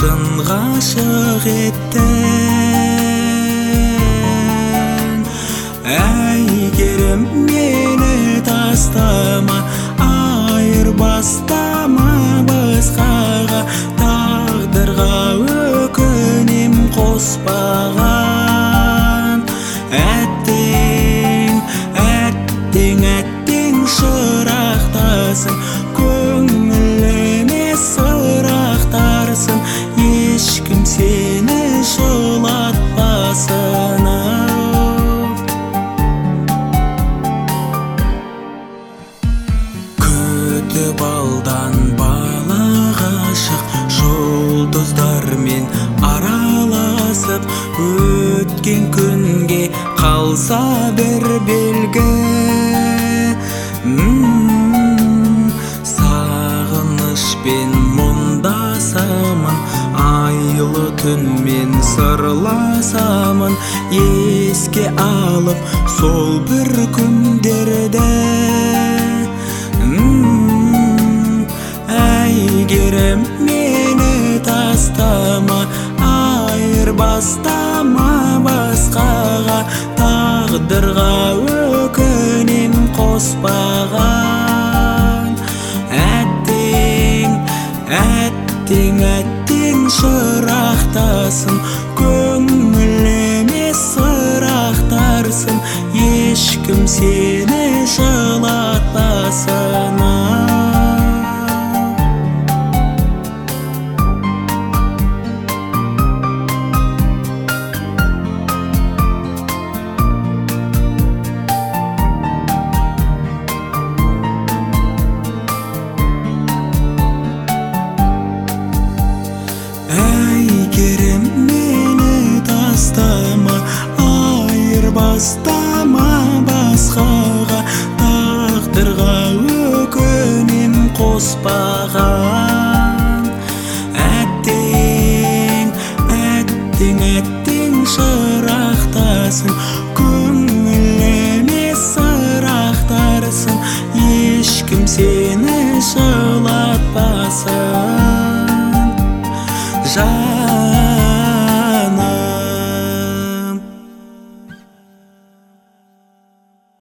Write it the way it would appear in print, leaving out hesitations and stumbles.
шын ғашық еттің. Әйгерім, мені тастама, айырбастама басқаға, тағдырға өкінем қоспаған. Әттең, әттең, әттең шырақтасың, көңіліме сырақтарсың, ешкім сені жылатпасын. Күтіп алдан бала ғашық, жұлдыздармен араласып, өткен күнге қалса бір белгі. Сағынышпен мұңдасамын, айлы түнмен сырласамын, еске алып сол бір күндерді. Әйгерім, мені тастама, айырбастама басқаға, тағдырға өкінем қоспаған. Әттең, әттең, әттең шырақтасың, көңіліме сырақтарсың, ешкім сені жылатпасын. Әйгерім, мені тастама, айырбастама басқаға, тағдырға өкінем қоспаған. Әттең, әттең, әттең шырақтасың, көңіліме сырақтарсың, ешкім сені жылатпасын.